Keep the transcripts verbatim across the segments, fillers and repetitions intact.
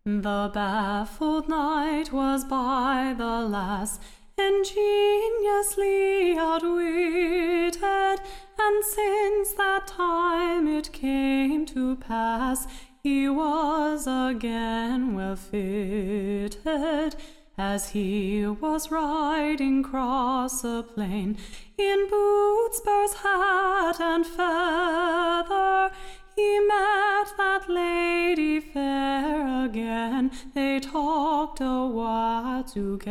The baffled knight was by the lass ingeniously outwitted, and since that time it came to pass, he was again well fitted. As he was riding cross a plain, in boots, spurs, hat, and feather, he met that lady fair again. They talked a while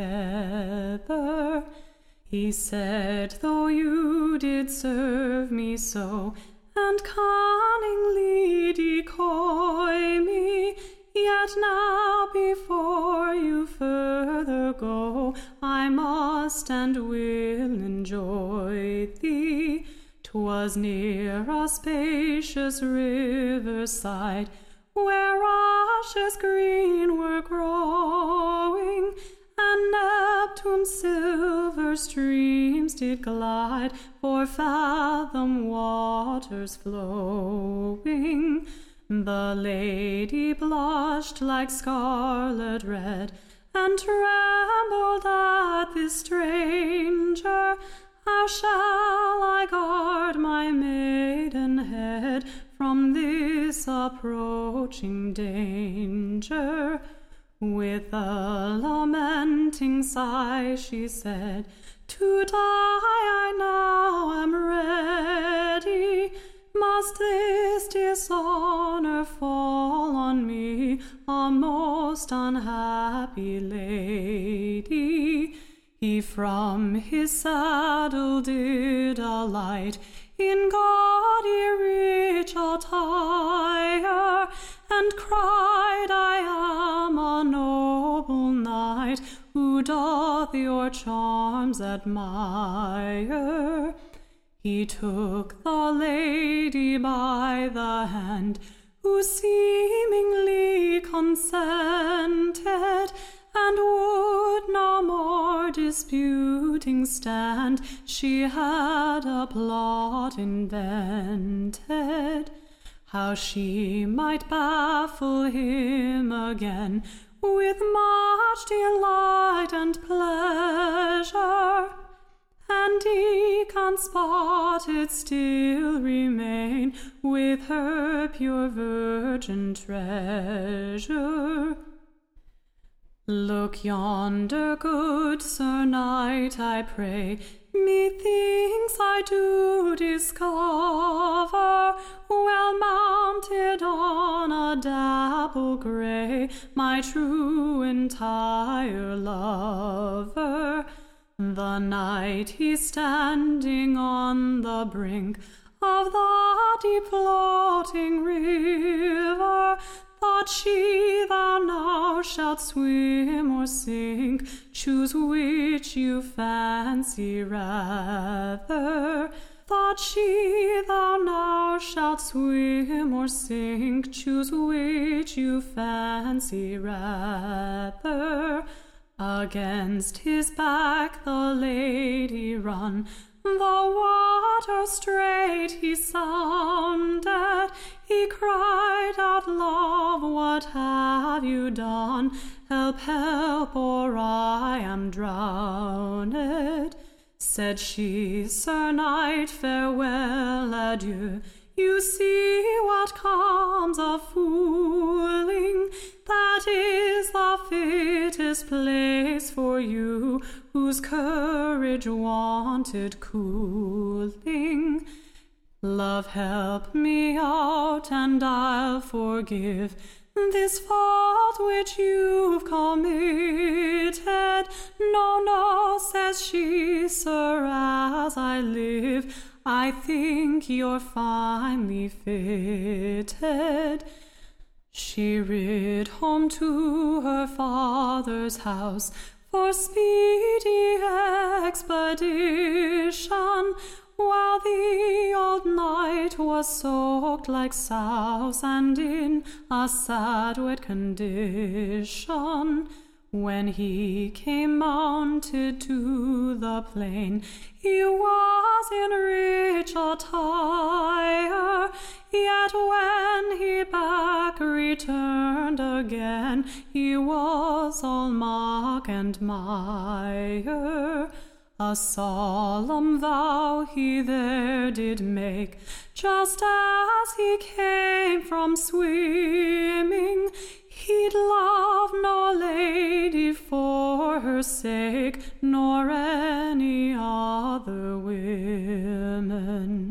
together. He said, "Though you did serve me so, and cunningly decoy me, yet now before you further go, I must and will enjoy thee." 'Twas near a spacious river side, where rushes green were growing, and Neptune's silver streams did glide, four fathom waters flowing. The lady blushed like scarlet red, and trembled at this stranger. "How shall I guard my maidenhead from this approaching danger?" With a lamenting sigh she said, "To die I now am ready. Must this dishonor fall on me, a most unhappy lady?" He from his saddle did alight, in gaudy rich attire, and cried, "I am a noble knight, who doth your charms admire." He took the lady by the hand, who seemingly consented, and would no more disputing stand. She had a plot invented, how she might baffle him again, with much delight and pleasure. And eke unspotted still remain with her pure virgin treasure. "Look yonder, good Sir Knight, I pray, methinks I do discover, well mounted on a dapple grey, my true entire lover." The knight he's standing on the brink of the deep floating river, thought she, "Thou now shalt swim or sink, choose which you fancy rather." Thought she, "Thou now shalt swim or sink, choose which you fancy rather." Against his back the lady run, the water straight he sounded. He cried out, "Love, what have you done? Help, help, or I am drowned." Said she, "Sir Knight, farewell, adieu. You see what comes of fooling. That is the fittest place for you, whose courage wanted cooling. Love, help me out, and I'll forgive this fault which you've committed." "No, no," says she, "Sir, as I live, I think you're finely fitted." She rid home to her father's house for speedy expedition, while the old knight was soaked like souse, and in a sad wet condition. When he came mounted to the plain, he was in rich attire, yet when he back returned again, he was all mock and mire. A solemn vow he there did make, just as he came from swimming, he'd love no lady for her sake, nor any other women.